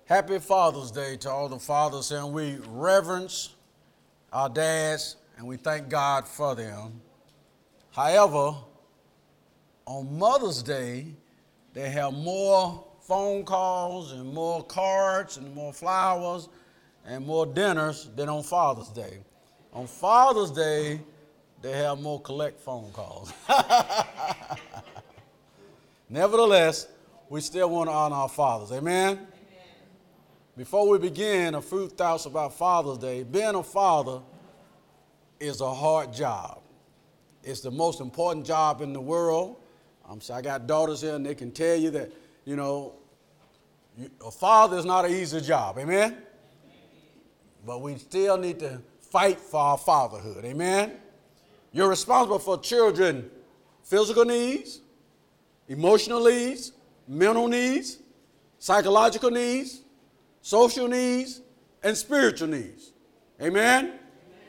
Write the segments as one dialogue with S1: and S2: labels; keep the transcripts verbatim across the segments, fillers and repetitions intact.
S1: Happy Father's Day to all the fathers, and we reverence our dads and we thank God for them. However, on Mother's Day, they have more phone calls and more cards and more flowers and more dinners than on Father's Day. On Father's Day, they have more collect phone calls. Nevertheless, we still want to honor our fathers. Amen? Before we begin, a few thoughts about Father's Day. Being a father is a hard job. It's the most important job in the world. Um, so I got daughters here, and they can tell you that, you know, you, a father is not an easy job. Amen? But we still need to fight for our fatherhood. Amen? You're responsible for children's physical needs, emotional needs, mental needs, psychological needs, social needs, and spiritual needs. Amen? Amen?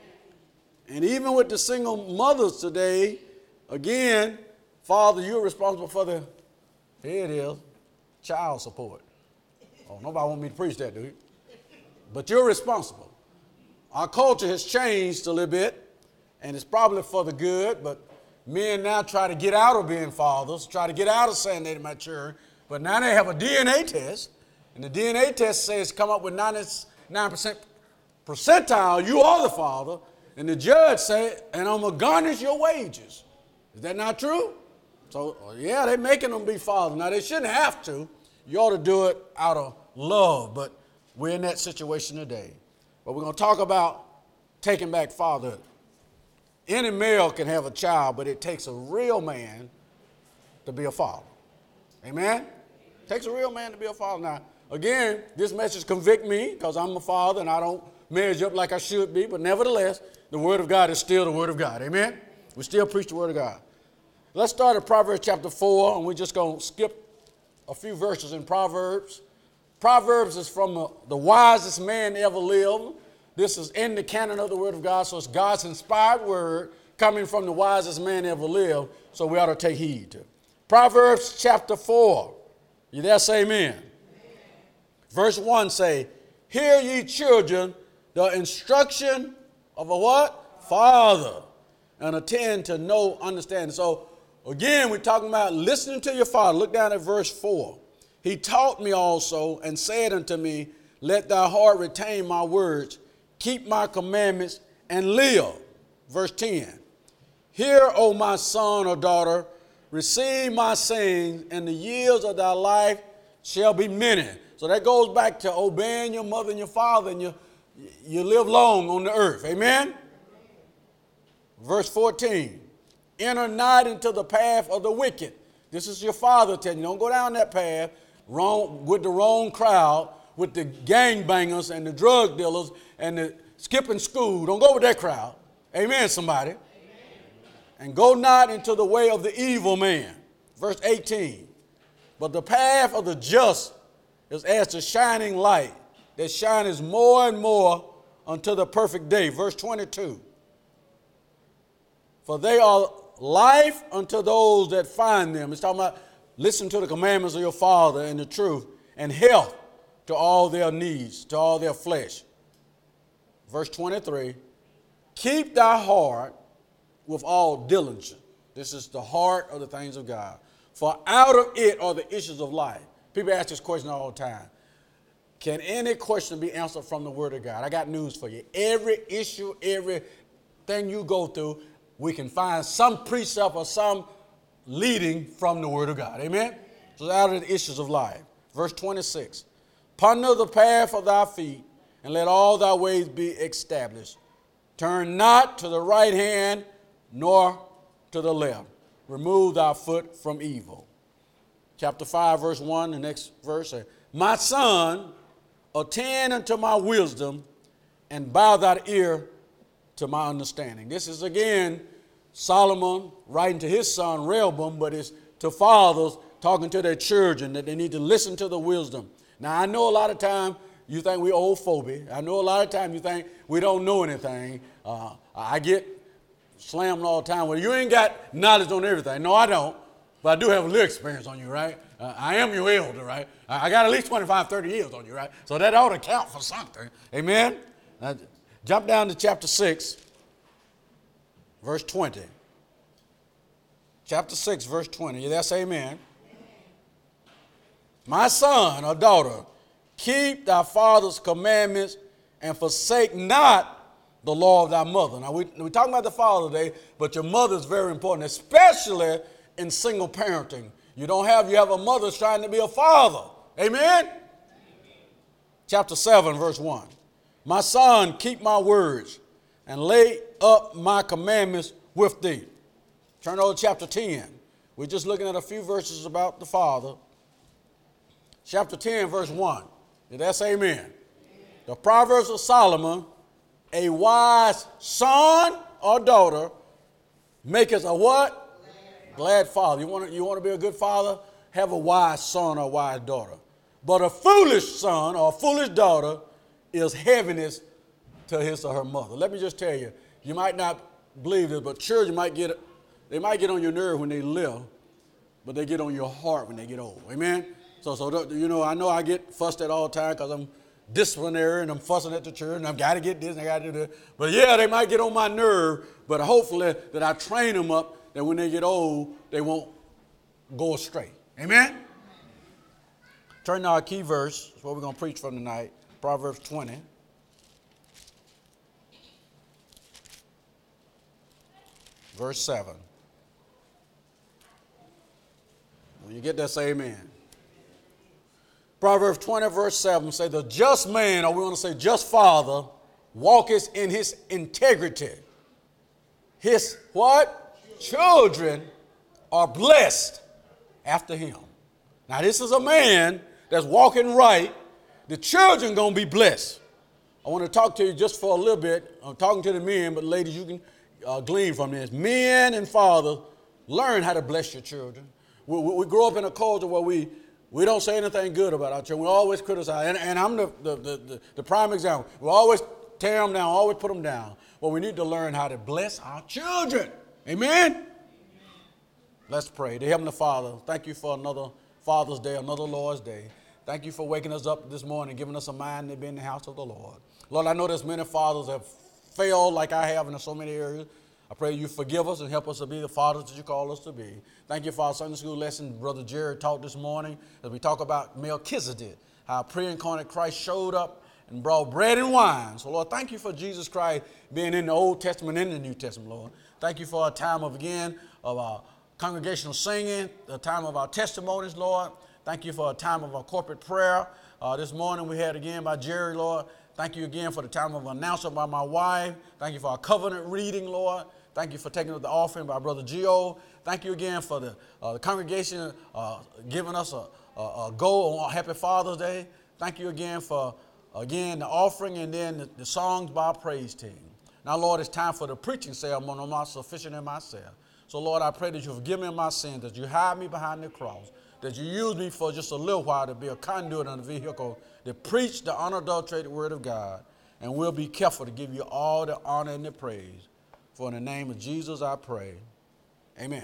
S1: And even with the single mothers today, again, Father, you're responsible for the, here it is, child support. Oh, nobody want me to preach that, do you? But you're responsible. Our culture has changed a little bit, and it's probably for the good, but men now try to get out of being fathers, try to get out of saying they're mature, but now they have a D N A test. And the D N A test says come up with ninety-nine percent percentile, you are the father. And the judge said, and I'm going to garnish your wages. Is that not true? So, yeah, they're making them be fathers. Now, they shouldn't have to. You ought to do it out of love. But we're in that situation today. But we're going to talk about taking back fatherhood. Any male can have a child, but it takes a real man to be a father. Amen? It takes a real man to be a father. Now, again, this message convict me because I'm a father and I don't measure up like I should be. But nevertheless, the Word of God is still the Word of God. Amen? We still preach the Word of God. Let's start at Proverbs chapter four, and we're just going to skip a few verses in Proverbs. Proverbs is from the, the wisest man ever lived. This is in the canon of the Word of God, so it's God's inspired word coming from the wisest man ever lived, so we ought to take heed to it. Proverbs chapter four. You there? Say amen. Amen. Verse one say, hear ye children the instruction of a what? Father, and attend to no understanding. So again, we're talking about listening to your father. Look down at verse four. He taught me also and said unto me, let thy heart retain my words, keep my commandments, and live. Verse ten. Hear, O my son or daughter, receive my sayings, and the years of thy life shall be many. So that goes back to obeying your mother and your father, and you, you live long on the earth. Amen? Verse fourteen. Enter not into the path of the wicked. This is your father telling you, don't go down that path wrong, with the wrong crowd, with the gangbangers and the drug dealers and the skipping school. Don't go with that crowd. Amen, somebody. Amen. And go not into the way of the evil man. Verse eighteen. But the path of the just is as the shining light that shines more and more unto the perfect day. Verse twenty-two. For they are life unto those that find them. It's talking about listen to the commandments of your father and the truth, and health to all their needs, to all their flesh. Verse twenty-three. Keep thy heart with all diligence. This is the heart of the things of God. For out of it are the issues of life. People ask this question all the time. Can any question be answered from the Word of God? I got news for you. Every issue, everything you go through, we can find some precept or some leading from the Word of God. Amen? So out of the issues of life. Verse twenty-six. Ponder the path of thy feet, and let all thy ways be established. Turn not to the right hand, nor to the left. Remove thy foot from evil. Chapter five, verse one, the next verse says, my son, attend unto my wisdom, and bow thy ear to my understanding. This is again Solomon writing to his son Rehoboam, but it's to fathers talking to their children that they need to listen to the wisdom. Now, I know a lot of time you think we're old phobia. I know a lot of time you think we don't know anything. Uh, I get slammed all the time. Well, you ain't got knowledge on everything. No, I don't. But I do have a little experience on you, right? Uh, I am your elder, right? I, I got at least twenty-five, thirty years on you, right? So that ought to count for something. Amen? Now, jump down to chapter six, verse twenty. Chapter six, verse twenty. You there? Say amen. My son or daughter, keep thy father's commandments and forsake not the law of thy mother. Now, we, we're talking about the father today, but your mother is very important, especially in single parenting. You don't have, you have a mother trying to be a father. Amen? Amen? Chapter seven, verse one. My son, keep my words and lay up my commandments with thee. Turn over to chapter ten. We're just looking at a few verses about the father. Chapter ten, verse one. Did that say amen? Amen? The Proverbs of Solomon, a wise son or daughter maketh a what? Glad, Glad father. You want to, you want to be a good father? Have a wise son or a wise daughter. But a foolish son or a foolish daughter is heaviness to his or her mother. Let me just tell you, you might not believe this, but children might get, they might get on your nerve when they live, but they get on your heart when they get old. Amen? So, so you know, I know I get fussed at all the time because I'm disciplinary and I'm fussing at the church and I've got to get this and I got to do that. But yeah, they might get on my nerve, but hopefully that I train them up that when they get old, they won't go astray. Amen? Turn to our key verse. That's what we're going to preach from tonight. Proverbs twenty. Verse seven. When you get that, say amen. Proverbs twenty, verse seven, say, the just man, or we want to say just father, walketh in his integrity. His what? Children are blessed after him. Now, this is a man that's walking right. The children going to be blessed. I want to talk to you just for a little bit. I'm talking to the men, but ladies, you can uh, glean from this. Men and fathers, learn how to bless your children. We, we, we grow up in a culture where we We don't say anything good about our children. We always criticize. And, and I'm the, the, the, the prime example. We always tear them down, always put them down. Well, we need to learn how to bless our children. Amen? Amen. Let's pray. Dear Heavenly Father, thank you for another Father's Day, another Lord's Day. Thank you for waking us up this morning, giving us a mind to be in the house of the Lord. Lord, I know there's many fathers that have failed like I have in so many areas. I pray you forgive us and help us to be the fathers that you call us to be. Thank you for our Sunday school lesson Brother Jared taught this morning as we talk about Melchizedek, how pre-incarnate Christ showed up and brought bread and wine. So, Lord, thank you for Jesus Christ being in the Old Testament and the New Testament, Lord. Thank you for a time of, again, of our congregational singing, the time of our testimonies, Lord. Thank you for a time of our corporate prayer. Uh, this morning we had again by Jerry, Lord. Thank you again for the time of announcement by my wife. Thank you for our covenant reading, Lord. Thank you for taking up the offering by Brother Gio. Thank you again for the, uh, the congregation uh, giving us a, a, a go on Happy Father's Day. Thank you again for, again, the offering and then the, the songs by our praise team. Now, Lord, it's time for the preaching ceremony. I'm not sufficient in myself. So, Lord, I pray that you forgive me my sins, that you hide me behind the cross, that you use me for just a little while to be a conduit and a vehicle to preach the unadulterated word of God. And we'll be careful to give you all the honor and the praise. For in the name of Jesus, I pray. Amen.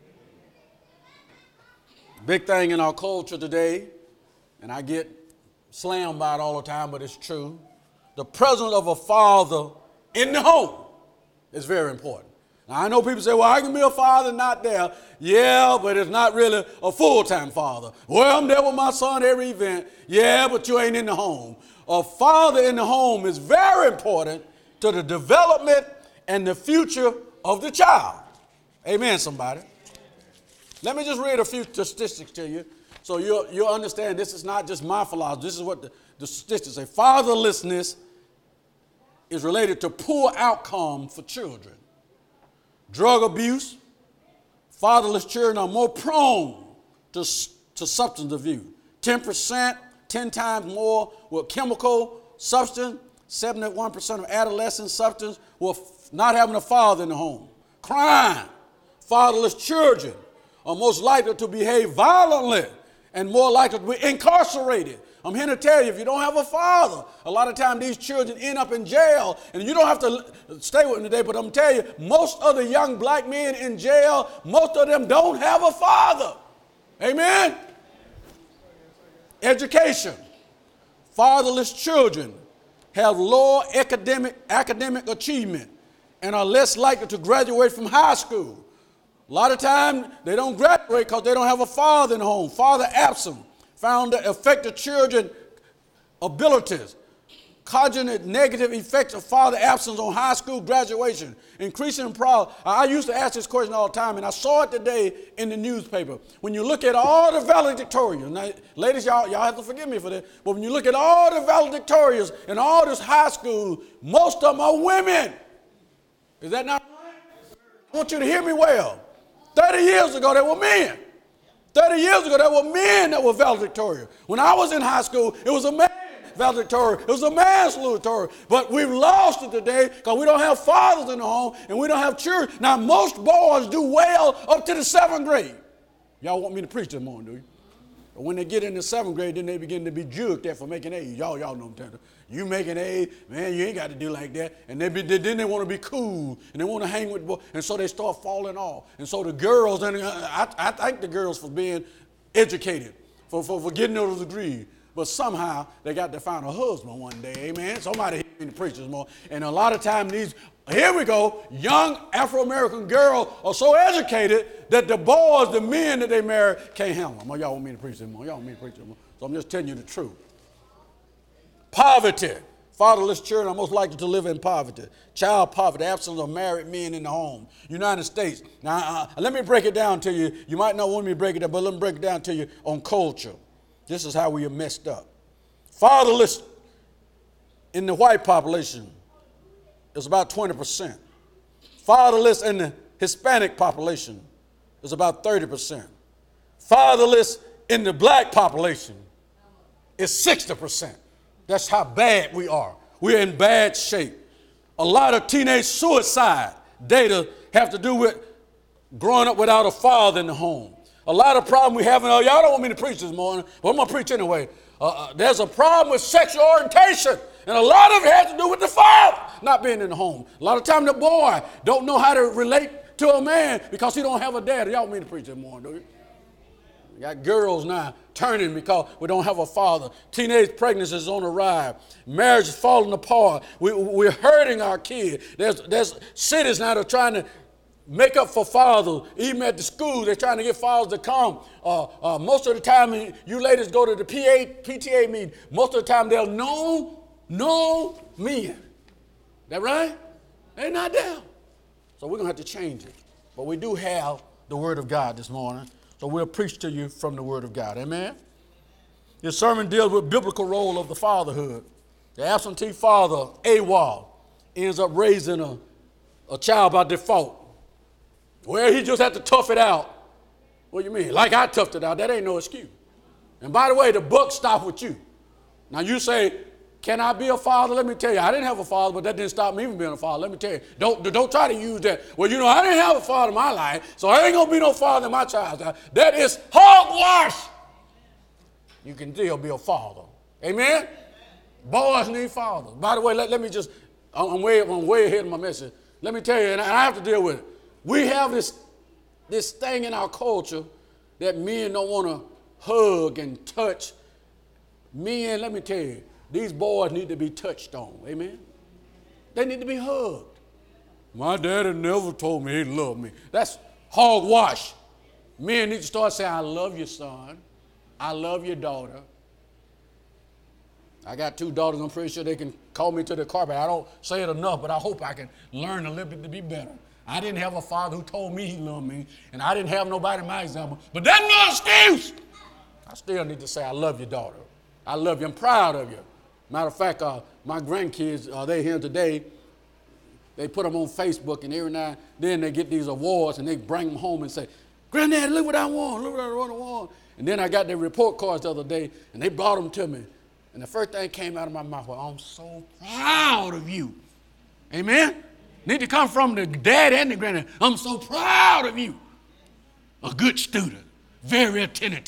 S1: Big thing in our culture today, and I get slammed by it all the time, but it's true. The presence of a father in the home is very important. Now, I know people say, well, I can be a father not there. Yeah, but it's not really a full-time father. Well, I'm there with my son every event. Yeah, but you ain't in the home. A father in the home is very important to the development and the future of the child. Amen, somebody. Let me just read a few statistics to you so you'll, you'll understand this is not just my philosophy. This is what the, the statistics say. Fatherlessness is related to poor outcome for children. Drug abuse, fatherless children are more prone to, to substance abuse. ten percent, ten times more with chemical substance. seventy-one percent of adolescent substance with not having a father in the home. Crime, fatherless children are most likely to behave violently and more likely to be incarcerated. I'm here to tell you, if you don't have a father, a lot of times these children end up in jail, and you don't have to stay with them today, but I'm telling you, most of the young black men in jail, most of them don't have a father. Amen? Education. Fatherless children have lower academic, academic achievement and are less likely to graduate from high school. A lot of times they don't graduate because they don't have a father in the home. Father absent found to affect the children's abilities. Cognitive negative effects of father absence on high school graduation. Increasing problem. I used to ask this question all the time, and I saw it today in the newspaper. When you look at all the valedictorians, now, ladies, y'all, y'all have to forgive me for this, but when you look at all the valedictorians in all this high school, most of them are women. Is that not right? I want you to hear me well. thirty years ago, they were men. thirty years ago, there were men that were valedictorian. When I was in high school, it was a man valedictorian. It was a man salutatorian. But we've lost it today because we don't have fathers in the home and we don't have children. Now, most boys do well up to the seventh grade. Y'all want me to preach this morning, do you? But when they get in the seventh grade, then they begin to be juked at for making A's. Y'all, y'all know what I'm telling you. You making A's, man, you ain't got to do like that. And they be, then they want to be cool and they want to hang with boys. And so they start falling off. And so the girls, and I, I thank the girls for being educated, for, for, for getting those degrees. But somehow they got to find a husband one day, amen. Somebody hit me to preach this morning. And a lot of times these, here we go, young Afro-American girls are so educated that the boys, the men that they marry, can't handle them. Oh, y'all want me to preach this morning? Y'all want me to preach this morning? So I'm just telling you the truth. Poverty. Fatherless children are most likely to live in poverty. Child poverty, absence of married men in the home. United States. Now, uh, let me break it down to you. You might not want me to break it down, but let me break it down to you on culture. This is how we are messed up. Fatherless in the white population is about twenty percent. Fatherless in the Hispanic population is about thirty percent. Fatherless in the black population is sixty percent. That's how bad we are. We're in bad shape. A lot of teenage suicide data have to do with growing up without a father in the home. A lot of problem we have, y'all don't want me to preach this morning, but I'm going to preach anyway. Uh, uh, there's a problem with sexual orientation, and a lot of it has to do with the father not being in the home. A lot of time the boy don't know how to relate to a man because he don't have a dad. Y'all want me to preach this morning, do you? We got girls now turning because we don't have a father. Teenage pregnancy is on the rise. Marriage is falling apart. We, we're hurting our kids. There's, there's cities now that are trying to make up for fathers. Even at the school, they're trying to get fathers to come. Uh, uh, most of the time, you ladies go to the P A, P T A meeting. Most of the time, they'll know, know men. That right? They're not there. So we're going to have to change it. But we do have the Word of God this morning. So we'll preach to you from the Word of God. Amen? This sermon deals with biblical role of the fatherhood. The absentee father, AWOL, ends up raising a, a child by default. Well, he just had to tough it out. What do you mean? Like I toughed it out. That ain't no excuse. And by the way, the buck stopped with you. Now you say, can I be a father? Let me tell you, I didn't have a father, but that didn't stop me from being a father. Let me tell you, don't, don't try to use that. Well, you know, I didn't have a father in my life, so I ain't going to be no father in my child's life. That is hogwash. You can still be a father. Amen? Boys need fathers. By the way, let, let me just, I'm way, I'm way ahead of my message. Let me tell you, and I have to deal with it. We have this, this thing in our culture that men don't want to hug and touch. Men, let me tell you, these boys need to be touched on. Amen? They need to be hugged. My daddy never told me he loved me. That's hogwash. Men need to start saying, I love you, son. I love your daughter. I got two daughters. I'm pretty sure they can call me to the carpet. I don't say it enough, but I hope I can learn a little bit to be better. I didn't have a father who told me he loved me, and I didn't have nobody in my example. But that's no excuse. I still need to say, I love your daughter. I love you. I'm proud of you. Matter of fact, uh, my grandkids, uh, they're here today. They put them on Facebook, and every now and then they get these awards, and they bring them home and say, Granddad, look what I won. Look what I won. And then I got their report cards the other day, and they brought them to me. And the first thing came out of my mouth was, I'm so proud of you. Amen? Need to come from the dad and the granddad. I'm so proud of you. A good student, very attentive,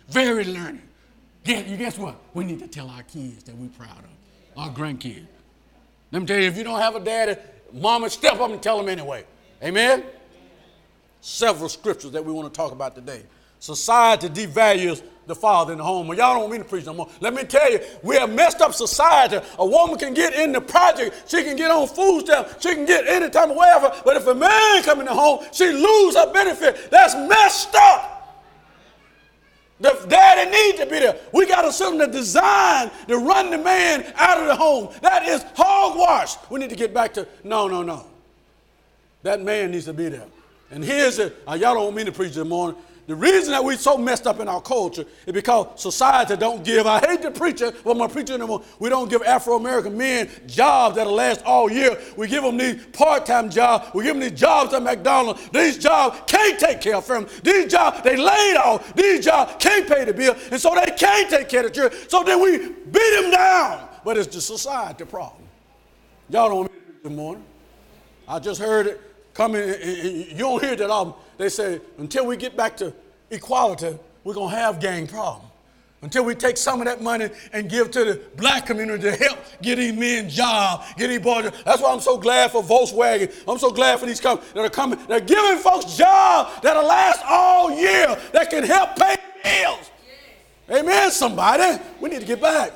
S1: very learned. Guess, you guess what? We need to tell our kids that we're proud of, our grandkids. Let me tell you, if you don't have a daddy, mama, step up and tell them anyway. Amen? Several scriptures that we want to talk about today. Society devalues the father in the home. Well, y'all don't want me to preach no more. Let me tell you, we have messed up society. A woman can get in the project. She can get on food stamps. She can get any type of whatever. But if a man come in the home, she lose her benefit. That's messed up. The daddy needs to be there. We got a system that designed to run the man out of the home. That is hogwash. We need to get back to, no, no, no. That man needs to be there. And here's it. Uh, y'all don't want me to preach this morning. The reason that we're so messed up in our culture is because society don't give, I hate to preach it, but I'm going to preach it anymore. We don't give Afro-American men jobs that'll last all year. We give them these part-time jobs. We give them these jobs at McDonald's. These jobs can't take care of families. These jobs, they laid off. These jobs can't pay the bill, and so they can't take care of the children. So then we beat them down. But it's the society problem. Y'all don't want me to preach this morning. I just heard it coming. You don't hear that often. They say, until we get back to equality, we're going to have gang problems. Until we take some of that money and give to the black community to help get these men jobs, get these boys. That's why I'm so glad for Volkswagen. I'm so glad for these companies that are coming. They're giving folks jobs that'll last all year, that can help pay bills. Yes. Amen, somebody. We need to get back.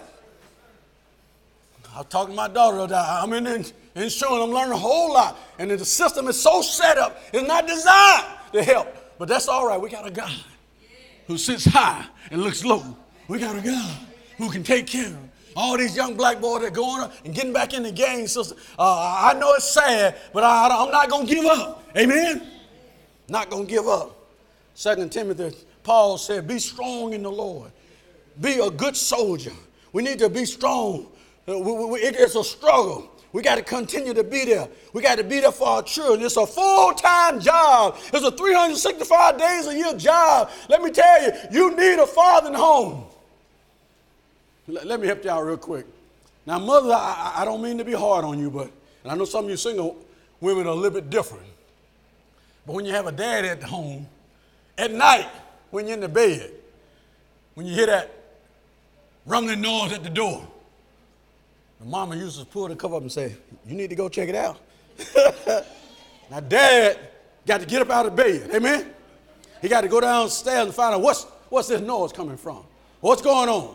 S1: I was talking to my daughter. I'm in insurance. I'm learning a whole lot. And the system is so set up, it's not designed to help. But that's all right. We got a God who sits high and looks low. We got a God who can take care of all these young black boys that are going up and getting back in the gang system. Uh, I know it's sad, but I, I'm not going to give up. Amen? Not going to give up. Second Timothy, Paul said, be strong in the Lord. Be a good soldier. We need to be strong. Uh, we, we, it's a struggle. We got to continue to be there. We got to be there for our children. It's a full-time job. It's a three hundred sixty-five days a year job. Let me tell you, you need a father in the home. Let, let me help you out real quick. Now, mother, I, I don't mean to be hard on you, but and I know some of you single women are a little bit different. But when you have a daddy at the home, at night, when you're in the bed, when you hear that rumbling noise at the door, the mama used to pull the cover up and say, you need to go check it out. Now, dad got to get up out of bed. Amen? He got to go downstairs and find out what's, what's this noise coming from? What's going on?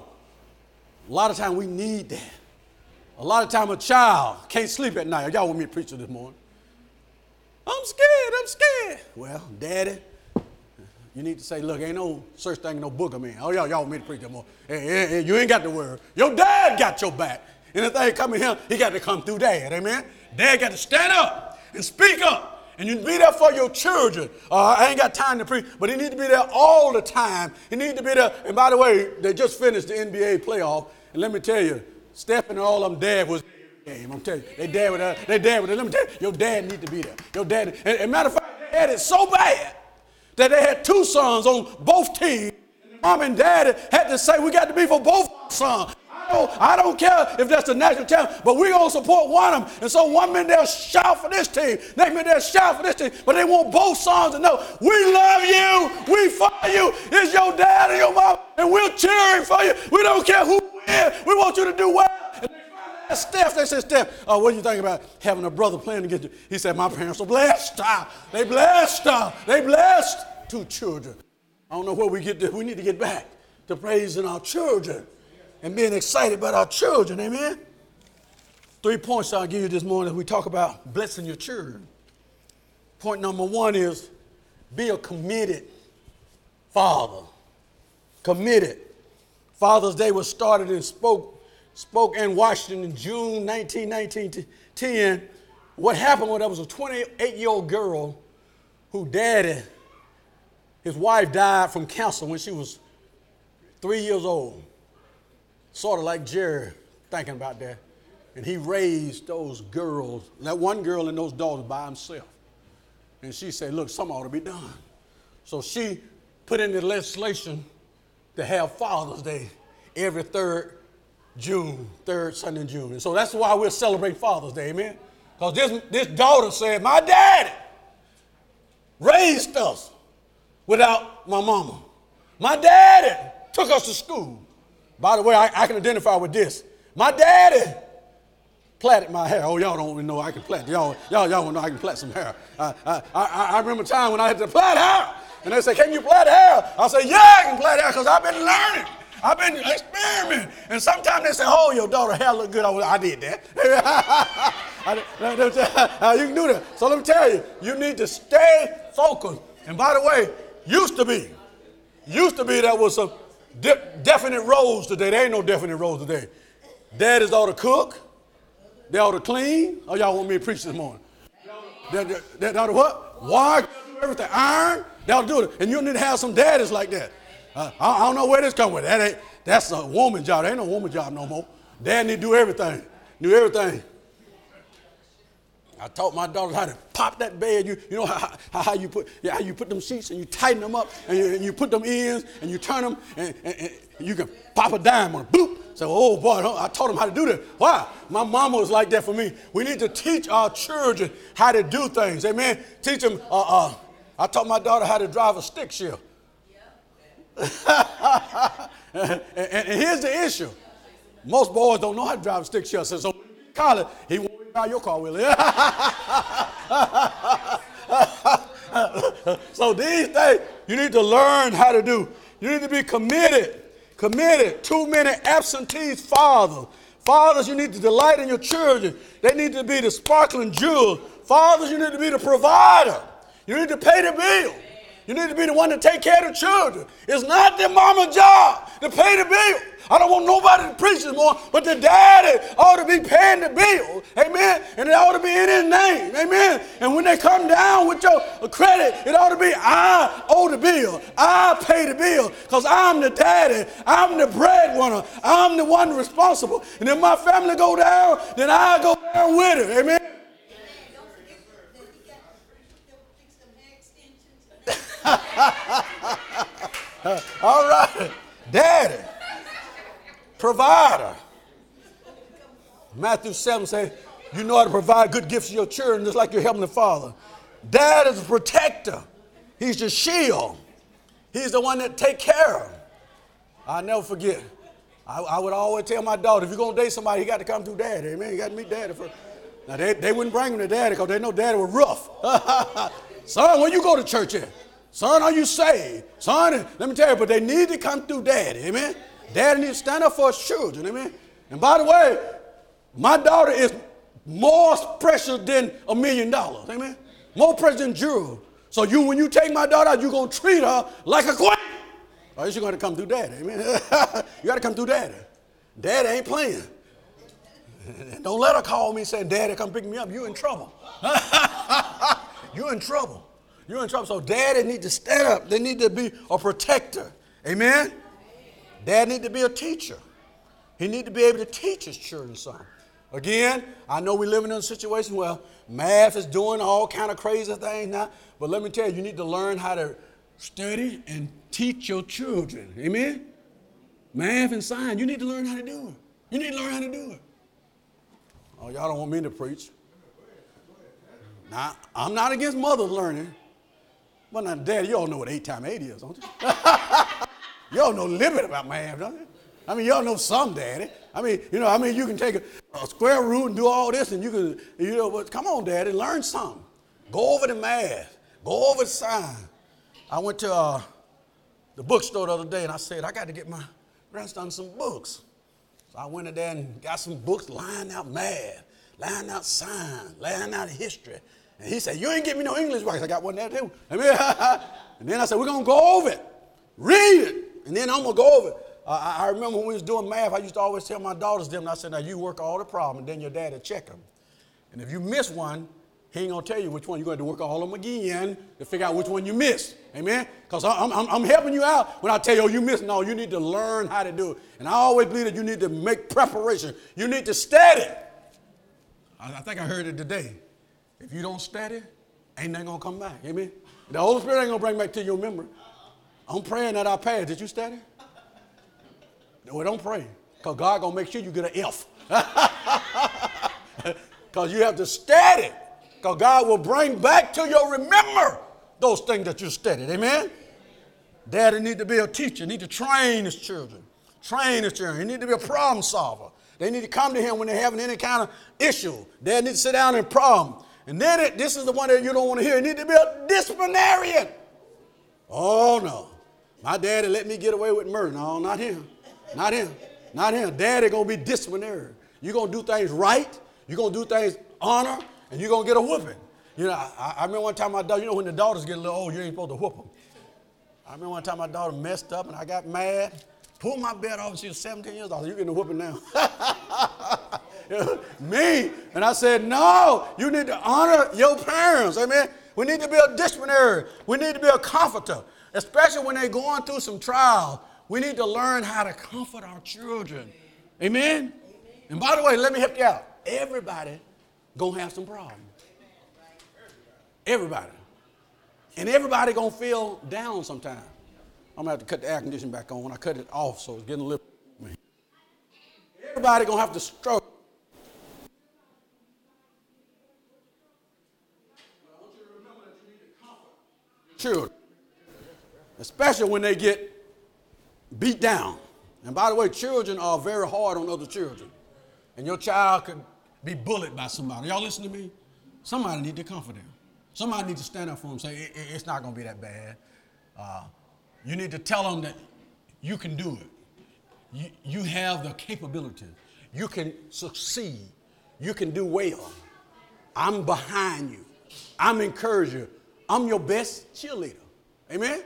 S1: A lot of time we need that. A lot of time a child can't sleep at night. Y'all want me to preach this morning? I'm scared. I'm scared. Well, daddy, you need to say, look, ain't no such thing, no booger man. Oh, y'all, y'all want me to preach this morning? Hey, hey, hey, you ain't got the word. Your dad got your back. Anything coming here, he got to come through dad, amen? Dad got to stand up and speak up. And you be there for your children. Uh, I ain't got time to preach, but he need to be there all the time. He need to be there. And by the way, they just finished the N B A playoff. And let me tell you, Steph and all of them dad was game. I'm telling you, they dad with that. They dad with that. Let me tell you, your dad need to be there. Your dad. And, and matter of fact, they had it so bad that they had two sons on both teams. Mom and daddy had to say, we got to be for both sons. I don't care if that's the national team, but we're going to support one of them. And so one minute they'll shout for this team, next minute they'll shout for this team, but they want both sons to know, we love you, we for you, it's your dad and your mom, and we're cheering for you. We don't care who wins, we want you to do well. And they asked Steph, they said, Steph, oh, what do you think about having a brother playing against you? He said, my parents are blessed. They blessed. They blessed two children. I don't know where we get to, we need to get back to praising our children. And being excited about our children, amen? Three points I'll give you this morning as we talk about blessing your children. Point number one is be a committed father. Committed. Father's Day was started in Spoke, Spokane, Washington in June nineteen ten. What happened was there was a twenty-eight-year-old girl who daddy, his wife died from cancer when she was three years old. Sort of like Jerry thinking about that. And he raised those girls, that one girl and those daughters by himself. And she said, look, something ought to be done. So she put in the legislation to have Father's Day every third June, third Sunday in June. And so that's why we're celebrating Father's Day, amen? Because this, this daughter said, my daddy raised us without my mama. My daddy took us to school. By the way, I, I can identify with this. My daddy plaited my hair. Oh, y'all don't even know I can plait. Y'all, y'all, y'all don't know I can plait some hair. I, I, I, I remember a time when I had to plait hair. And they say, can you plait hair? I say, yeah, I can plait hair because I've been learning. I've been experimenting. And sometimes they say, oh, your daughter's hair look good. I, I did that. I, you can do that. So let me tell you, you need to stay focused. And by the way, used to be, used to be there was some de- definite roles today. There ain't no definite roles today. Daddies ought to cook. They ought to clean. Oh, y'all want me to preach this morning? They, they, they ought to what? Wash, do everything. Iron. They ought to do it. And you need to have some daddies like that. Uh, I, I don't know where this comes with. That ain't, that's a woman job. There ain't no woman job no more. Dad need to do everything. Do everything. I taught my daughters how to pop that bed. You, you know how, how, how you put yeah, how you put them sheets and you tighten them up and you, and you put them ends and you turn them and, and, and you can pop a dime on it. Boop. So, oh boy, I taught them how to do that. Why? My mama was like that for me. We need to teach our children how to do things. Amen. Teach them. Uh, uh, I taught my daughter how to drive a stick shift. and, and, and here's the issue. Most boys don't know how to drive a stick shift. So, so college, he won't buy your car, will he? So these things you need to learn how to do. You need to be committed. Committed. Too many absentees, fathers. Fathers, you need to delight in your children. They need to be the sparkling jewels. Fathers, you need to be the provider. You need to pay the bill. You need to be the one to take care of the children. It's not their mama's job to pay the bill. I don't want nobody to preach this more, but the daddy ought to be paying the bill. Amen. And it ought to be in his name. Amen. And when they come down with your credit, it ought to be, I owe the bill. I pay the bill because I'm the daddy. I'm the breadwinner. I'm the one responsible. And if my family go down, then I go down with it. Amen. All right. Daddy. Provider. Matthew seven says, you know how to provide good gifts to your children just like your heavenly Father. Dad is a protector. He's the shield. He's the one that take care of them. I'll never forget. I, I would always tell my daughter, if you're going to date somebody, you got to come through daddy. Amen. You got to meet daddy first. Now, they, they wouldn't bring him to daddy because they know daddy was rough. Son, when you go to church at? Son, are you saved? Son, let me tell you, but they need to come through daddy. Amen. Daddy needs to stand up for his children. Amen. And by the way, my daughter is more precious than a million dollars. Amen. More precious than jewels. So you, when you take my daughter out, you're going to treat her like a queen. Or else you're going to come through daddy. Amen. You got to come through daddy. Daddy ain't playing. Don't let her call me saying, Daddy, come pick me up. You're in trouble. You're in trouble. You're in trouble. So daddy need to stand up. They need to be a protector. Amen. Dad need to be a teacher. He need to be able to teach his children something. Again, I know we're living in a situation where math is doing all kind of crazy things now, but let me tell you, you need to learn how to study and teach your children. Amen? Math and science, you need to learn how to do it. You need to learn how to do it. Oh, y'all don't want me to preach. Now, I'm not against mothers learning. But now, Daddy, you all know what eight times eight is, don't you? Y'all know a little bit about math, don't you? I mean, y'all know some, Daddy. I mean, you know, I mean, you can take a, a square root and do all this, and you can, you know, but come on, Daddy, learn something. Go over the math. Go over the science. I went to uh, the bookstore the other day, and I said, I got to get my grandson some books. So I went in there and got some books, lying out math, lying out science, lying out history. And he said, you ain't give me no English books. I got one there, too. And then I said, we're going to go over it. Read it. And then I'm going to go over it. Uh, I remember when we was doing math, I used to always tell my daughters them, and I said, now you work all the problem, and then your dad will check them. And if you miss one, he ain't going to tell you which one. You're going to have to work all of them again to figure out which one you missed. Amen? Because I'm, I'm, I'm helping you out when I tell you, oh, you missed. No, you need to learn how to do it. And I always believe that you need to make preparation. You need to study. I, I think I heard it today. If you don't study, ain't nothing going to come back. Amen? The Holy Spirit ain't going to bring back to your memory. I'm praying that I pass. Did you study? Well, don't pray, because God going to make sure you get an F. Because you have to study, because God will bring back to your remember those things that you studied. Amen? Daddy need to be a teacher, need to train his children. Train his children. He need to be a problem solver. They need to come to him when they're having any kind of issue. Dad need to sit down and problem. And then it, this is the one that you don't want to hear. He need to be a disciplinarian. Oh, no. My daddy let me get away with murder. No, not him. Not him. Not him. Daddy going to be disciplinary. You're going to do things right. You're going to do things honor. And you're going to get a whooping. You know, I, I remember one time my daughter, you know when the daughters get a little old, you ain't supposed to whoop them. I remember one time my daughter messed up and I got mad. Pulled my belt off and she was seventeen years old. You getting a whooping now. Me. And I said, no, you need to honor your parents. Amen. We need to be a disciplinary. We need to be a comforter. Especially when they're going through some trials. We need to learn how to comfort our children. Amen. Amen. And by the way, let me help you out. Everybody gonna have some problems. Everybody. And everybody gonna feel down sometime. I'm gonna have to cut the air conditioning back on when I cut it off, so it's getting a little. Everybody gonna have to struggle. I want you to remember that you need to comfort children, especially when they get beat down. And by the way, children are very hard on other children, and your child could be bullied by somebody. Y'all listen to me? Somebody need to comfort them. Somebody need to stand up for them and say, it, it, it's not gonna be that bad. Uh, You need to tell them that you can do it. You, you have the capability. You can succeed. You can do well. I'm behind you. I'm encouraging you. I'm your best cheerleader. Amen?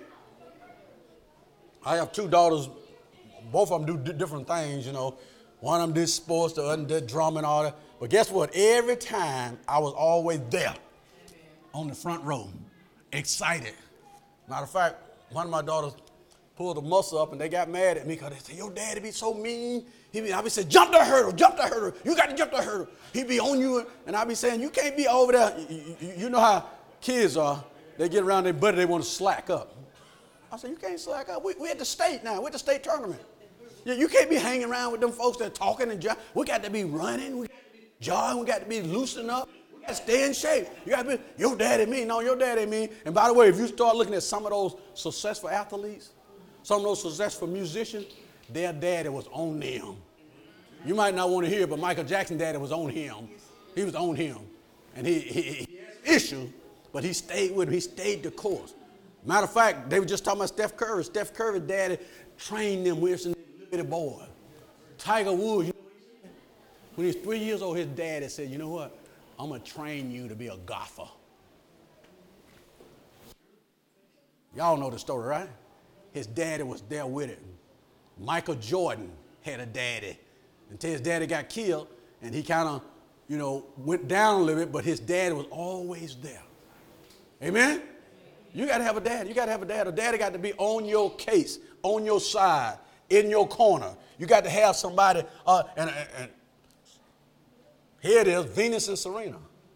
S1: I have two daughters. Both of them do different things, you know. One of them did sports, the other did drama and all that. But guess what? Every time I was always there on the front row, excited. Matter of fact, one of my daughters pulled a muscle up and they got mad at me because they said, your daddy be so mean. He be, I be saying, jump the hurdle, jump the hurdle. You got to jump the hurdle. He be on you. And I be saying, you can't be over there. You, you, you know how kids are. They get around their buddy, they want to slack up. I said, you can't slack up. We, we're at the state now. We're at the state tournament. You, you can't be hanging around with them folks that are talking and jogging. We got to be running. We got to be jogging. We got to be loosening up. You got to stay in shape. You got to be, your daddy mean. No, your daddy mean. And by the way, if you start looking at some of those successful athletes, some of those successful musicians, their daddy was on them. You might not want to hear it, but Michael Jackson's daddy was on him. He was on him. And he, he, he had issues, but he stayed with him. He stayed the course. Matter of fact, they were just talking about Steph Curry. Steph Curry's daddy trained them with some little boy. Tiger Woods, you know what he said? When he was three years old, his daddy said, you know what? I'm going to train you to be a golfer. Y'all know the story, right? His daddy was there with him. Michael Jordan had a daddy until his daddy got killed, and he kind of, you know, went down a little bit, but his daddy was always there. Amen? You got to have a dad. You got to have a dad. A daddy got to be on your case, on your side, in your corner. You got to have somebody, uh, and, and, and here it is, Venus and Serena.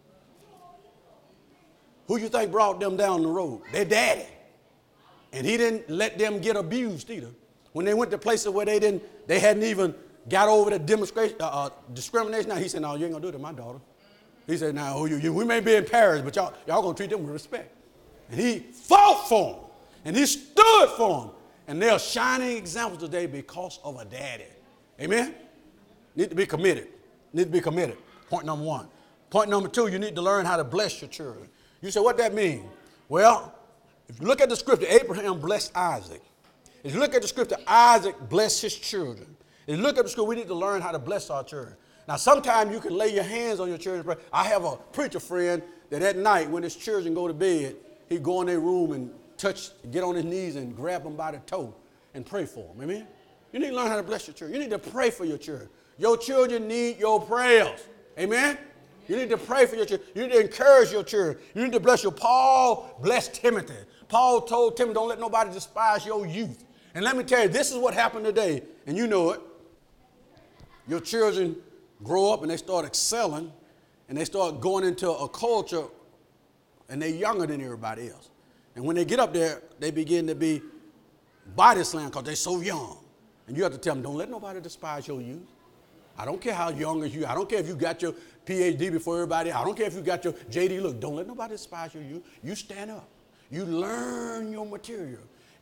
S1: Who you think brought them down the road? Their daddy. And he didn't let them get abused either. When they went to places where they didn't, they hadn't even got over the demonstration, uh, uh, discrimination. Now he said, no, you ain't gonna do it to my daughter. He said, now you, you, we may be in Paris, but y'all, y'all gonna treat them with respect. And he fought for them. And he stood for them. And they're shining examples today because of a daddy. Amen? Need to be committed. Need to be committed. Point number one. Point number two, you need to learn how to bless your children. You say, what that mean? Well, if you look at the scripture, Abraham blessed Isaac. If you look at the scripture, Isaac blessed his children. If you look at the scripture, we need to learn how to bless our children. Now, sometimes you can lay your hands on your children. I have a preacher friend that at night when his children go to bed, he'd go in their room and touch, get on his knees and grab them by the toe and pray for them. Amen? You need to learn how to bless your children. You need to pray for your children. Your children need your prayers. Amen? You need to pray for your children. You need to encourage your children. You need to bless your. Paul blessed Timothy. Paul told Timothy, don't let nobody despise your youth. And let me tell you, this is what happened today, and you know it. Your children grow up and they start excelling, and they start going into a culture, and they're younger than everybody else. And when they get up there, they begin to be body slammed because they're so young. And you have to tell them, don't let nobody despise your youth. I don't care how young as you. I don't care if you got your P H D before everybody. I don't care if you got your J D. Look, don't let nobody despise your youth. You stand up. You learn your material.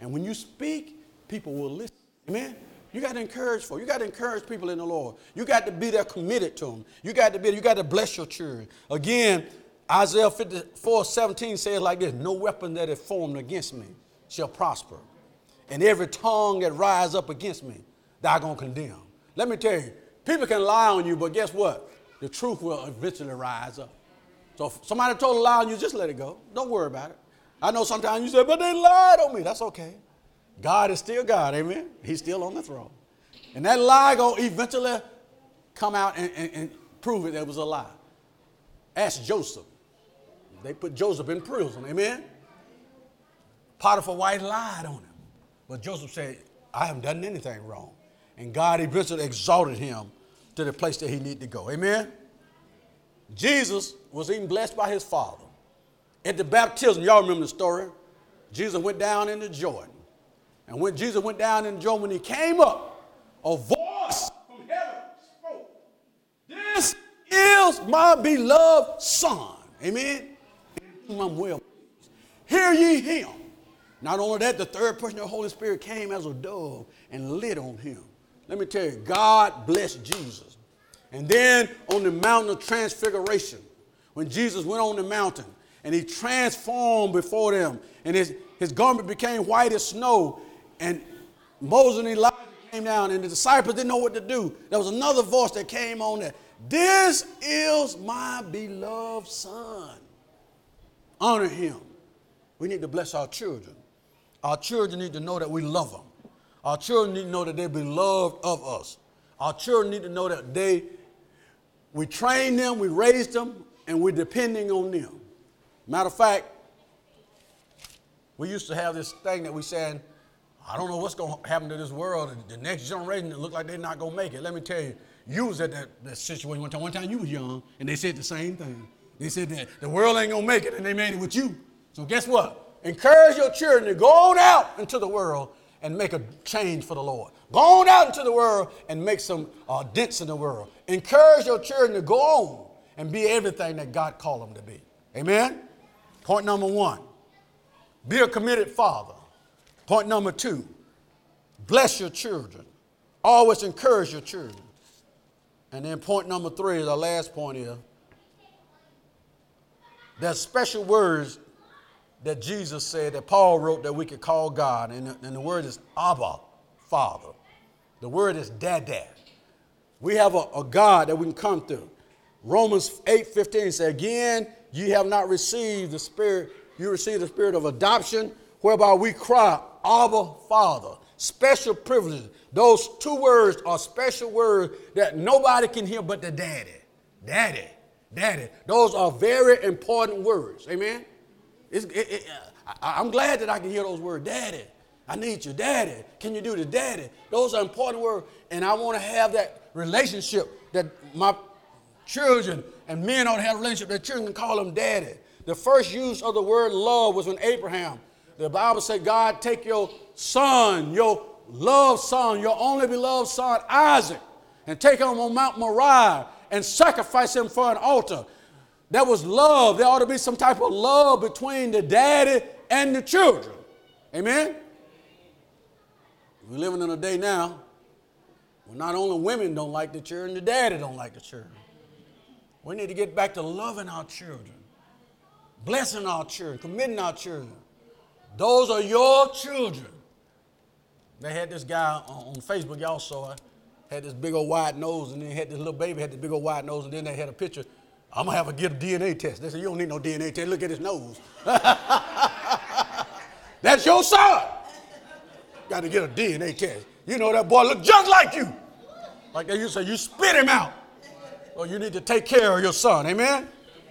S1: And when you speak, people will listen. Amen? You got to encourage folks. You got to encourage people in the Lord. You got to be there committed to them. You got to be, you got to bless your children. Again, Isaiah fifty-four seventeen says like this, no weapon that is formed against me shall prosper. And every tongue that rise up against me, thou going to condemn. Let me tell you, people can lie on you, but guess what? The truth will eventually rise up. So if somebody told a lie on you, just let it go. Don't worry about it. I know sometimes you say, but they lied on me. That's okay. God is still God, amen? He's still on the throne. And that lie going to eventually come out and, and, and prove it that it was a lie. Ask Joseph. They put Joseph in prison, amen? Potiphar's wife lied on him. But Joseph said, I haven't done anything wrong. And God eventually exalted him to the place that he needed to go, amen? Jesus was even blessed by his Father. At the baptism, y'all remember the story? Jesus went down into Jordan. And when Jesus went down into Jordan, when he came up, a voice from heaven spoke. This is my beloved Son. Amen? In whom I'm well pleased. Hear ye him. Not only that, the third person of the Holy Spirit came as a dove and lit on him. Let me tell you, God blessed Jesus. And then on the mountain of transfiguration, when Jesus went on the mountain and he transformed before them, and his, his garment became white as snow, and Moses and Elijah came down, and the disciples didn't know what to do. There was another voice that came on there. This is my beloved Son. Honor him. We need to bless our children. Our children need to know that we love them. Our children need to know that they're beloved of us. Our children need to know that they, we train them, we raise them, and we're depending on them. Matter of fact, we used to have this thing that we said, I don't know what's going to happen to this world. The next generation, it look like they're not going to make it. Let me tell you, you was at that, that situation one time. One time you was young, and they said the same thing. They said that the world ain't going to make it, and they made it with you. So guess what? Encourage your children to go on out into the world and make a change for the Lord. Go on out into the world and make some uh, dents in the world. Encourage your children to go on and be everything that God called them to be. Amen? Point number one, be a committed father. Point number two, bless your children. Always encourage your children. And then point number three, the last point is, there's special words that Jesus said, that Paul wrote, that we could call God. And the, and the word is Abba, Father. The word is Dada. We have a, a God that we can come through. Romans eight fifteen says, again, ye have not received the spirit, you received the spirit of adoption, whereby we cry, Abba, Father. Special privileges. Those two words are special words that nobody can hear but the daddy. Daddy. Daddy. Those are very important words. Amen? It's, it, it, I, I'm glad that I can hear those words. Daddy. I need you. Daddy. Can you do this? Daddy. Those are important words. And I want to have that relationship that my children and men ought to have a relationship that children can call them daddy. The first use of the word love was when Abraham, the Bible said, God, take your son, your loved son, your only beloved son, Isaac, and take him on Mount Moriah and sacrifice him for an altar. That was love. There ought to be some type of love between the daddy and the children. Amen? We're living in a day now where not only women don't like the children, the daddy don't like the children. We need to get back to loving our children, blessing our children, committing our children. Those are your children. They had this guy on Facebook, y'all saw it, had this big old wide nose, and then had this little baby had this big old wide nose, and then they had a picture. I'm going to have to get a D N A test. They said, you don't need no D N A test. Look at his nose. That's your son. Got to get a D N A test. You know that boy look just like you. Like they used to say, you spit him out. Well, you need to take care of your son. Amen?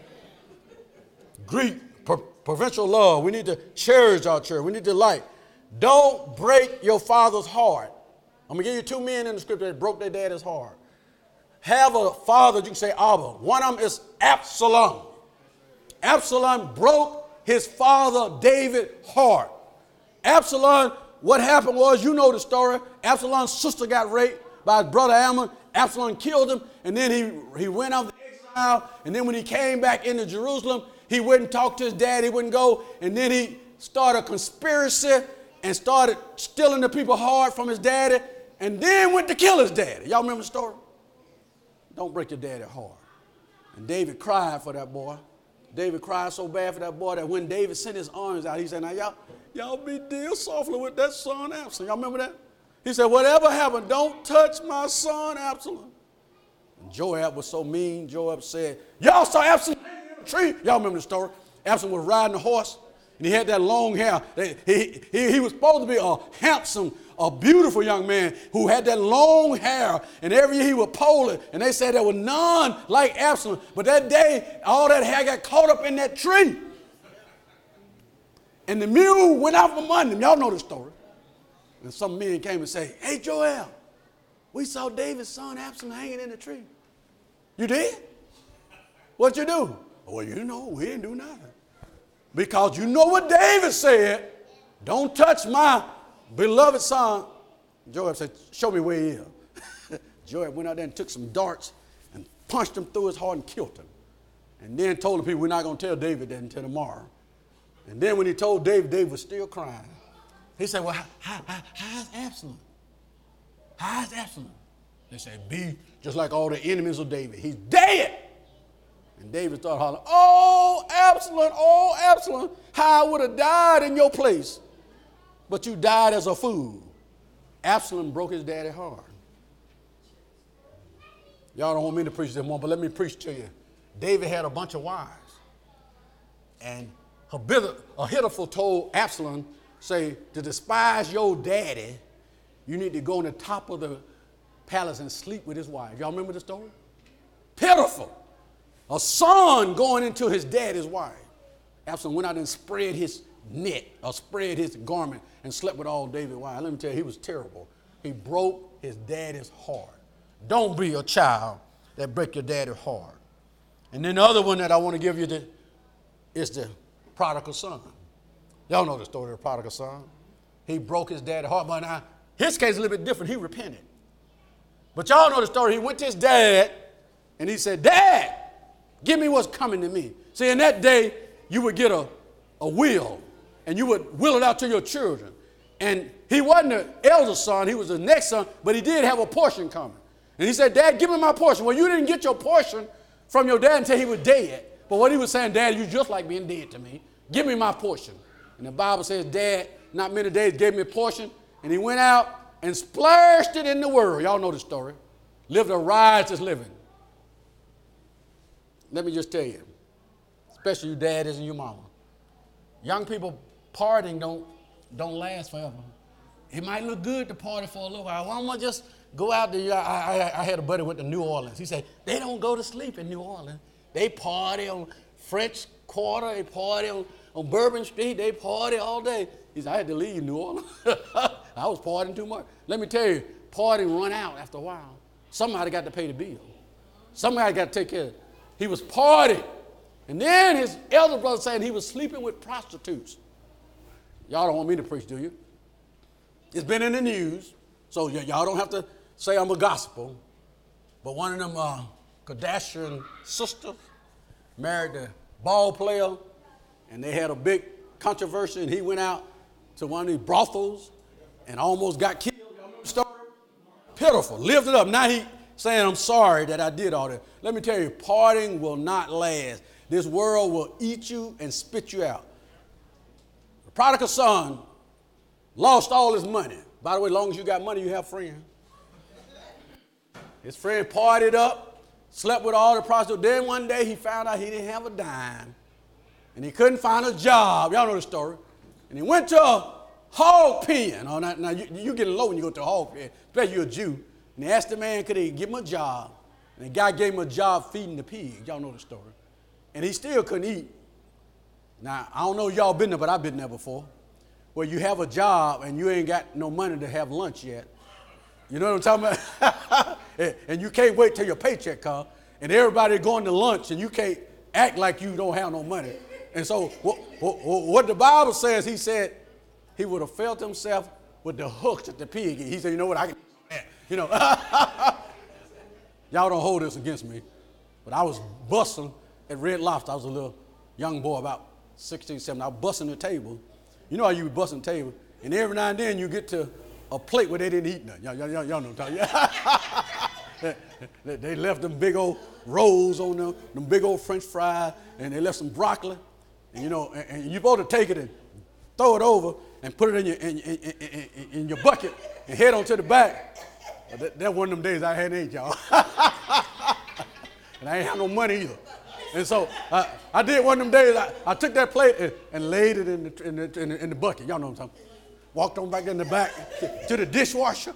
S1: Greet, pro- provincial love. We need to cherish our children. We need to like. Don't break your father's heart. I'm going to give you two men in the scripture that broke their daddy's heart. Have a father, you can say Abba. One of them is Absalom. Absalom broke his father David's heart. Absalom, what happened was, you know the story. Absalom's sister got raped by his brother Ammon. Absalom killed him, and then he, he went off to exile. And then when he came back into Jerusalem, he wouldn't talk to his dad. He wouldn't go. And then he started a conspiracy and started stealing the people's heart from his daddy, and then went to kill his daddy. Y'all remember the story? Don't break your daddy's heart. And David cried for that boy. David cried so bad for that boy that when David sent his arms out, he said, now y'all, y'all be deal softly with that son Absalom. Y'all remember that? He said, whatever happened, don't touch my son Absalom. And Joab was so mean. Joab said, y'all saw Absalom in the tree. Y'all remember the story? Absalom was riding a horse, and he had that long hair. He, he, he was supposed to be a handsome, a beautiful young man who had that long hair, and every year he would poll it, and they said there was none like Absalom. But that day, all that hair got caught up in that tree. And the mule went out from under him. Y'all know the story. And some men came and said, hey, Joel, we saw David's son Absalom hanging in the tree. You did? What'd you do? Well, you know, we didn't do nothing. Because you know what David said, don't touch my beloved son. Joab said, show me where he is. Joab went out there and took some darts and punched him through his heart and killed him. And then told the people, we're not going to tell David that until tomorrow. And then when he told David, David was still crying. He said, well, how, how, how, how's Absalom? How's Absalom? They said, be just like all the enemies of David. He's dead. And David started hollering, oh, Absalom, oh, Absalom, how I would have died in your place. But you died as a fool. Absalom broke his daddy's heart. Y'all don't want me to preach this morning, but let me preach to you. David had a bunch of wives. And Ahithophel told Absalom, say, to despise your daddy, you need to go on the top of the palace and sleep with his wife. Y'all remember the story? Pitiful. A son going into his daddy's wife. Absalom went out and spread his net or spread his garment and slept with all David's wives. Let me tell you, he was terrible. He broke his daddy's heart. Don't be a child that break your daddy's heart. And then the other one that I want to give you the, is the prodigal son. Y'all know the story of the prodigal son. He broke his daddy's heart, but now his case is a little bit different. He repented. But y'all know the story. He went to his dad and he said, Dad, give me what's coming to me. See, in that day, you would get a, a will, and you would will it out to your children. And he wasn't the elder son, he was the next son, but he did have a portion coming. And he said, Dad, give me my portion. Well, you didn't get your portion from your dad until he was dead. But what he was saying, Dad, you just like being dead to me. Give me my portion. And the Bible says, Dad, not many days, gave me a portion, and he went out and splashed it in the world. Y'all know the story. Lived a riotous living. Let me just tell you, especially you daddies and your mama, young people partying don't, don't last forever. It might look good to party for a little while. Why don't I just go out there? I, I, I had a buddy went to New Orleans. He said, they don't go to sleep in New Orleans. They party on French Quarter. They party on, on Bourbon Street. They party all day. He said, I had to leave New Orleans. I was partying too much. Let me tell you, partying run out after a while. Somebody got to pay the bill. Somebody got to take care of it. He was partying. And then his elder brother saying he was sleeping with prostitutes. Y'all don't want me to preach, do you? It's been in the news, so y- y'all don't have to say I'm a gospel. But one of them uh, Kardashian sisters married the ball player, and they had a big controversy, and he went out to one of these brothels and almost got killed. Y'all remember the story? Pitiful. Lived it up. Now he saying, I'm sorry that I did all that. Let me tell you, partying will not last. This world will eat you and spit you out. The prodigal son lost all his money. By the way, as long as you got money, you have friends. His friend partied up, slept with all the prostitutes. Then one day he found out he didn't have a dime, and he couldn't find a job. Y'all know the story. And he went to a hog pen. Oh, now, now you, you get low when you go to a hog pen, especially you're a Jew. And he asked the man, could he give him a job? And the guy gave him a job feeding the pigs. Y'all know the story. And he still couldn't eat. Now, I don't know if y'all been there, but I've been there before, where you have a job and you ain't got no money to have lunch yet. You know what I'm talking about? And you can't wait till your paycheck comes, and everybody going to lunch, and you can't act like you don't have no money. And so what, what, what the Bible says, he said he would have felt himself with the hooks at the pig. He said, you know what, I can do that. You know, y'all don't hold this against me, but I was busting at Red Lobster. I was a little young boy, about sixteen, seventeen. I was busting the table. You know how you be busting the table, And every now and then you get to a plate where they didn't eat nothing. Y'all, y'all, y'all, y'all know what I'm talking about. They left them big old rolls on them, them big old French fries, and they left some broccoli. And, you know, and, and you're supposed to take it and throw it over and put it in your, in, in, in, in, in your bucket and head on to the back. But that, that one of them days I hadn't ate, y'all. And I ain't have no money either. And so uh, I did one of them days, I, I took that plate and, and laid it in the, in, the, in, the, in the bucket. Y'all know what I'm talking about. Walked on back in the back to, to the dishwasher.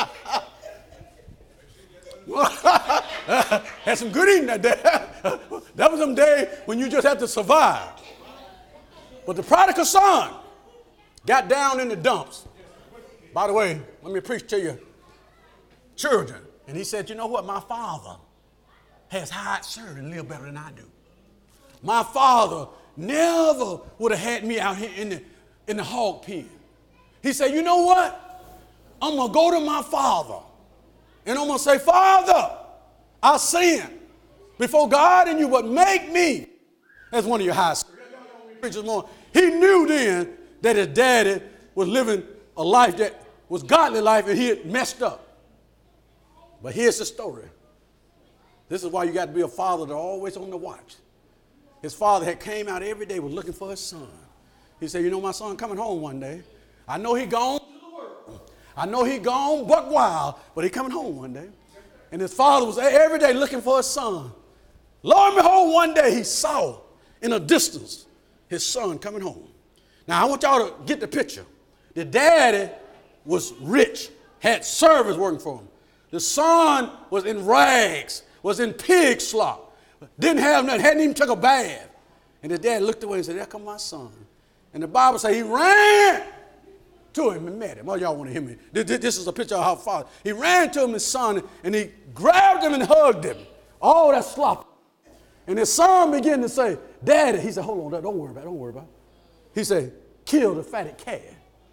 S1: Had some good eating that day. That was them days when you just had to survive. But the prodigal son got down in the dumps. By the way, let me preach to you, children. And he said, you know what? My father has hired servants and live better than I do. My father never would have had me out here in the, in the hog pen. He said, you know what? I'm going to go to my father. And I'm going to say, Father, I sin before God and you, but make me as one of your high preachers more. He knew then that his daddy was living a life that was godly life and he had messed up. But here's the story. This is why you got to be a father that's always on the watch. His father had came out every day, was looking for his son. He said, you know, my son coming home one day. I know he gone to the world. I know he gone buck wild, but he coming home one day. And his father was every day looking for his son. Lo and behold, one day he saw in a distance his son coming home. Now, I want y'all to get the picture. The daddy was rich, had servants working for him. The son was in rags, was in pig slop, didn't have nothing, hadn't even took a bath. And the dad looked away and said, there come my son. And the Bible says he ran to him and met him. Oh, y'all want to hear me? This is a picture of how father. He ran to him, his son, and he grabbed him and hugged him. All that slop. And his son began to say, Daddy, he said, hold on, don't worry about it, don't worry about it. He said, kill the fatted calf.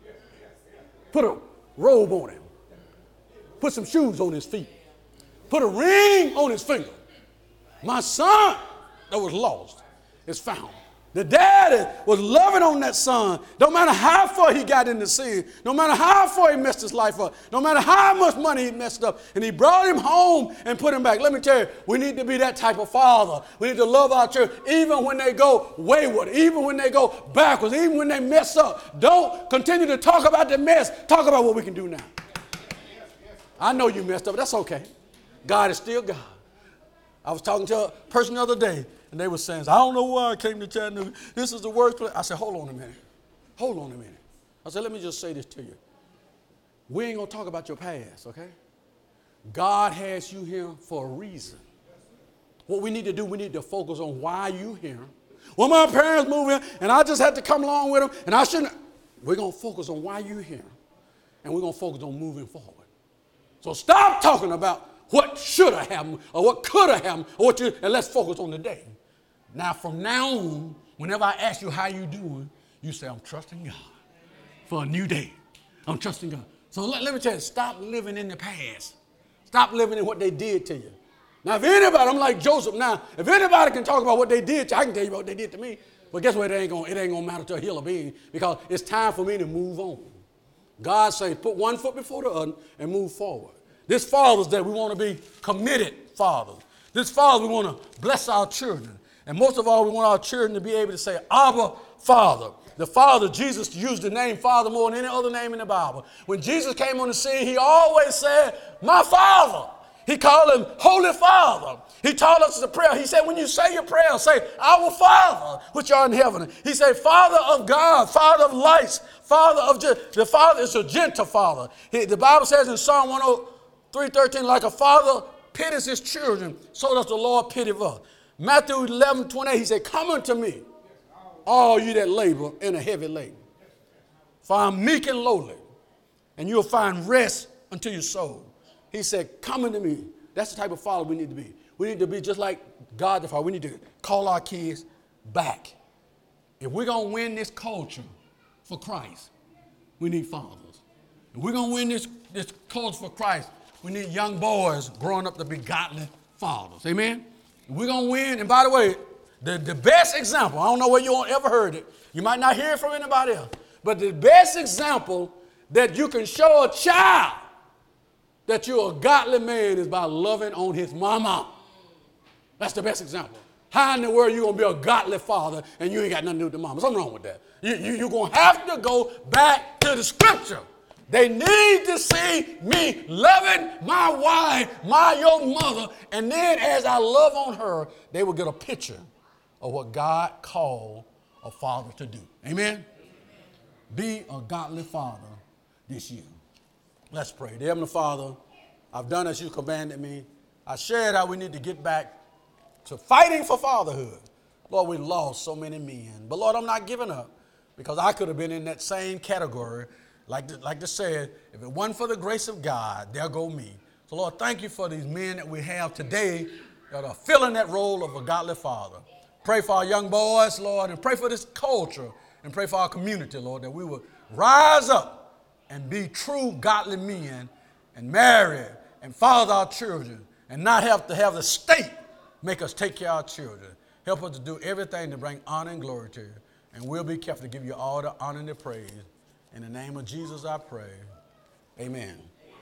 S1: Put a robe on him. Put some shoes on his feet. Put a ring on his finger. My son that was lost is found. The daddy was loving on that son. No matter how far he got into sin, no matter how far he messed his life up, no matter how much money he messed up, and he brought him home and put him back. Let me tell you, we need to be that type of father. We need to love our children even when they go wayward, even when they go backwards, even when they mess up. Don't continue to talk about the mess. Talk about what we can do now. I know you messed up, but that's okay. God is still God. I was talking to a person the other day, and they were saying, I don't know why I came to Chattanooga. This is the worst place. I said, hold on a minute. Hold on a minute. I said, let me just say this to you. We ain't going to talk about your past, okay? God has you here for a reason. What we need to do, we need to focus on why you here. Well, my parents moved in, and I just had to come along with them, and I shouldn't. We're going to focus on why you're here, and we're going to focus on moving forward. So stop talking about what should have happened or what could have happened, or what you, and let's focus on the day. Now, from now on, whenever I ask you how you doing, you say, I'm trusting God for a new day. I'm trusting God. So let, let me tell you, stop living in the past. Stop living in what they did to you. Now, if anybody, I'm like Joseph now, if anybody can talk about what they did to you, I can tell you about what they did to me. But guess what? It ain't gonna, it ain't gonna matter to a hill of being, because it's time for me to move on. God say, put one foot before the other and move forward. This Father's Day, we want to be committed fathers. This Father, we want to bless our children. And most of all, we want our children to be able to say, Abba, Father. The Father, Jesus used the name Father more than any other name in the Bible. When Jesus came on the scene, he always said, my Father. He called him Holy Father. He taught us the prayer. He said, when you say your prayer, say, Our Father, which art in heaven. He said, Father of God, Father of lights, Father of, the Father is a gentle Father. He, the Bible says in Psalm one oh three thirteen, like a father pities his children, so does the Lord pity us. Matthew eleven twenty-eight, he said, come unto me, all you that labor and are heavy laden. For I'm meek and lowly, and you'll find rest unto your soul. He said, come unto me. That's the type of father we need to be. We need to be just like God the Father. We need to call our kids back. If we're going to win this culture for Christ, we need fathers. If we're going to win this, this culture for Christ, we need young boys growing up to be godly fathers. Amen? If we're going to win, and by the way, the, the best example, I don't know where you ever heard it. You might not hear it from anybody else. But the best example that you can show a child that you're a godly man is by loving on his mama. That's the best example. How in the world are you going to be a godly father and you ain't got nothing to do with the mama? Something wrong with that. You, you, you're going to have to go back to the scripture. They need to see me loving my wife, my your mother, and then as I love on her, they will get a picture of what God called a father to do. Amen? Amen. Be a godly father this year. Let's pray. Dear Heavenly Father, I've done as you commanded me. I shared how we need to get back to fighting for fatherhood. Lord, we lost so many men. But Lord, I'm not giving up because I could have been in that same category. Like the, like they said, if it wasn't for the grace of God, there go me. So Lord, thank you for these men that we have today that are filling that role of a godly father. Pray for our young boys, Lord, and pray for this culture and pray for our community, Lord, that we will rise up and be true godly men and marry and father our children and not have to have the state make us take care of our children. Help us to do everything to bring honor and glory to you. And we'll be careful to give you all the honor and the praise. In the name of Jesus, I pray. Amen.